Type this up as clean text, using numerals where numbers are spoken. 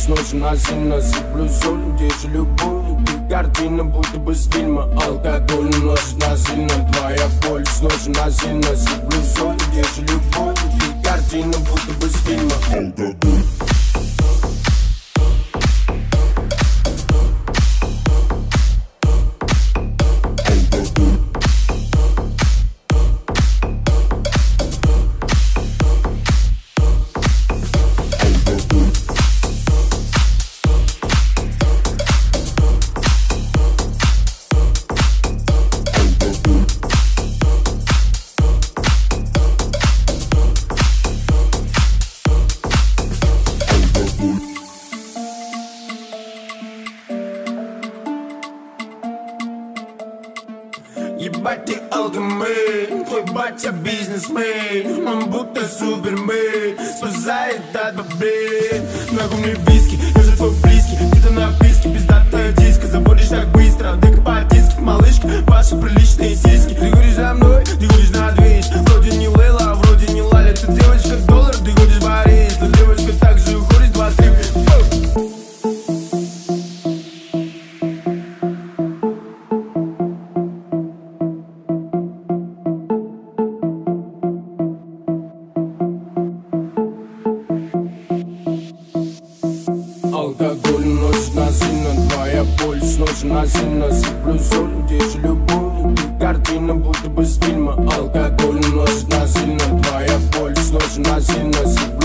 сносит насильно. Сыплю соль, где же любовь? Ты картина, будто бы с фильма. Алкоголь носит насильно. Твоя боль сносит насильно. Сыплю соль, где же любовь? Ты картина, будто бы с фильма. Алкоголь. Ебать ты алгомен, твой батя бизнесмен. Он будто супермен, спасает от бабей. Нахуй мне виски, я же твой близкий. Где-то на писке, пиздатая диска. Заводишь так быстро, дека по диске. Малышка, ваши приличные сиськи. Ты ходишь за мной, ты ходишь на движ. Вроде не Лейла, вроде не Лаля. Ты девочка доллар, ты ходишь в Париж. Ты девочка так же уходишь 2-3. Алкоголь носит насильно, твоя боль сносит насильно. Сыплю соль, где же любовь? Ты картина, будто бы с фильма. Алкоголь носит насильно, твоя боль сносит насильно.